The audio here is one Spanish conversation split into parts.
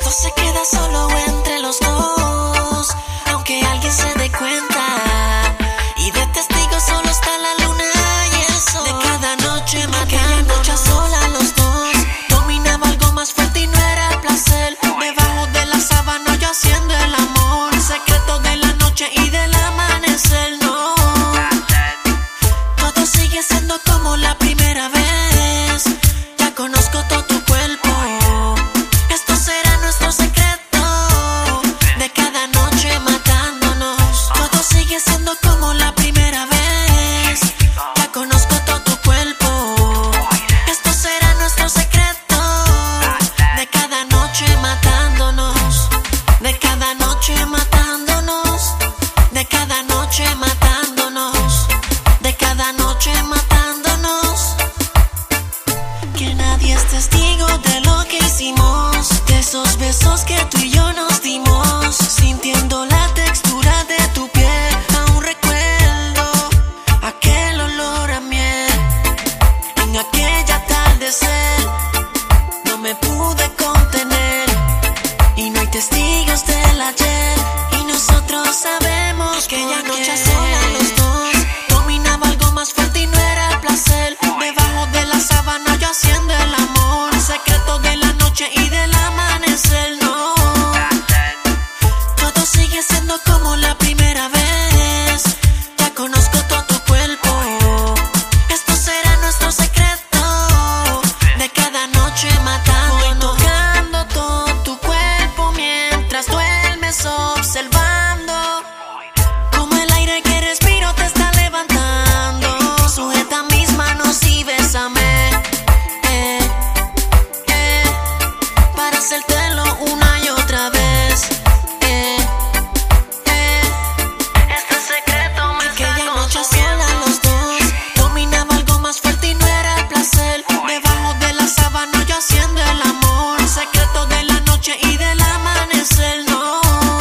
Esto se queda solo entre los dos, aunque alguien se dé cuenta. Y de testigo solo está la luna y el sol. De cada noche aquella noche a sola los dos. Dominaba algo más fuerte y no era el placer. Debajo de la sábana yo haciendo el amor. Secreto de la noche y del amanecer, no. Todo sigue siendo como la primera vez. Ya conozco todo tu cuerpo. Esto será nuestro secreto. De cada noche matándonos. Todo sigue siendo como la primera vez. Ya conozco todo tu cuerpo. Esto será nuestro secreto. De cada noche matándonos. De cada noche matándonos. De cada noche matándonos. De cada noche matándonos. Que nadie es testigo de lo que hicimos. De esos besos que tú y yo nos dimos. Sintiendo la textura de tu piel. Aún recuerdo aquel olor a miel. En aquella atardecer no me pude contener. Y no hay testigos del ayer. Y nosotros sabemos que aquella noche a solas los dos. Dominaba algo más fuerte y no era el placer. Debajo de la sábana yo haciendo el amor. Secreto de la noche y del amanecer, no. Todo sigue siendo como la primera vez. Ya conozco todo tu cuerpo. Esto será nuestro secreto. De cada noche matándonos. Voy tocando todo tu cuerpo mientras duermes observando. Como el aire que respiro te está levantando. Sujeta mis manos y bésame. Para hacértelo una y otra vez. Este secreto me aquella noche a solas los dos. Dominaba algo más fuerte y no era el placer. Debajo de la sábana yo haciendo el amor. Secreto de la noche y del amanecer, no.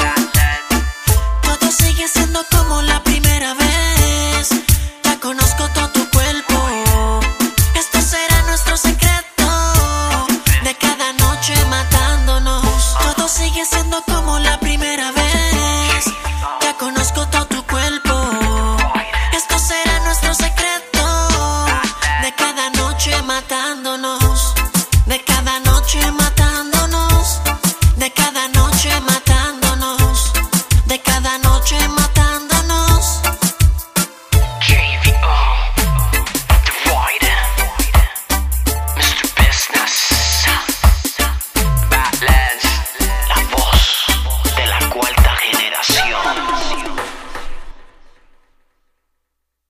Todo sigue siendo como la primera vez. Ya conozco todo tu cuerpo. Esto será nuestro secreto. De cada noche matándonos. Todo sigue siendo como la primera vez. Ya conozco todo tu cuerpo. Esto será nuestro secreto. De cada noche matándonos. De cada noche matándonos. De cada noche matándonos. De cada noche matándonos.